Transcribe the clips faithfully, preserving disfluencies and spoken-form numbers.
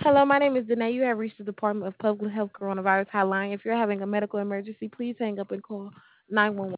Hello, my name is Danae. You have reached the Department of Public Health Coronavirus Hotline. If you're having a medical emergency, please hang up and call nine one one.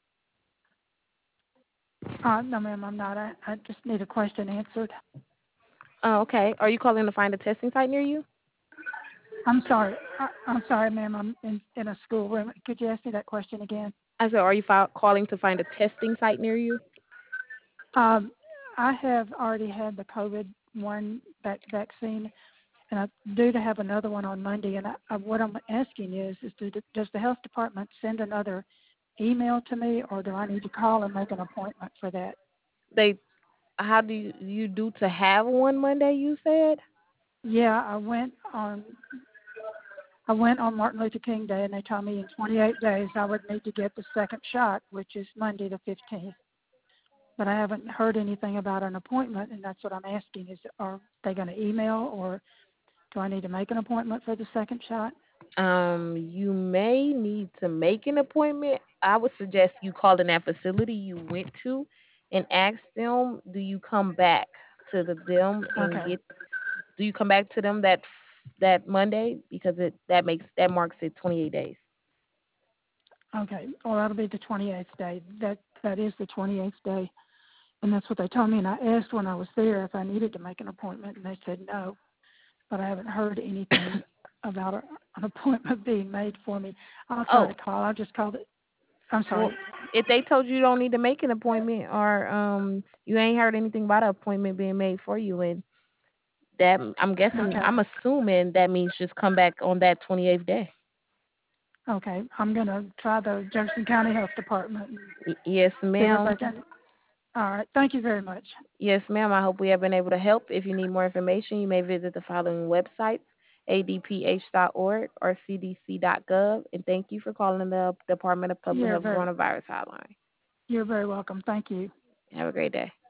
Uh, no, ma'am, I'm not. I, I just need a question answered. Oh, okay. Are you calling to find a testing site near you? I'm sorry. I, I'm sorry, ma'am. I'm in, in a schoolroom. Could you ask me that question again? I said, are you fi- calling to find a testing site near you? Um, I have already had the COVID one vac- vaccine, and I due to have another one on Monday. And I, I, what I'm asking is, is do, does the health department send another email to me, or do I need to call and make an appointment for that? They, how do you, you do to have one Monday? You said. Yeah, I went on I went on Martin Luther King Day, and they told me in twenty-eight days I would need to get the second shot, which is Monday the fifteenth. But I haven't heard anything about an appointment, and that's what I'm asking: is are they going to email, or do I need to make an appointment for the second shot? Um, you may need to make an appointment. I would suggest you call in that facility you went to and ask them, do you come back to the them and Okay, get do you come back to them that that Monday because it that makes that marks it twenty-eight days. okay. Well, that'll be the twenty-eighth day. That that is the twenty-eighth day, and that's what they told me. And I asked when I was there if I needed to make an appointment, and they said no. But I haven't heard anything about a, an appointment being made for me. I'll try Oh, to call. I'll just call it. I'm well, sorry. if they told you you don't need to make an appointment or um you ain't heard anything about an appointment being made for you, and that I'm guessing Okay. I'm assuming that means just come back on that twenty-eighth day. Okay. I'm going to try the Jefferson County Health Department and Y- yes, see if I ma'am. can. All right. Thank you very much. Yes, ma'am. I hope we have been able to help. If you need more information, you may visit the following websites: a d p h dot org or c d c dot gov. And thank you for calling the Department of Public You're Health very, Coronavirus Hotline. you're very welcome. Thank you. Have a great day.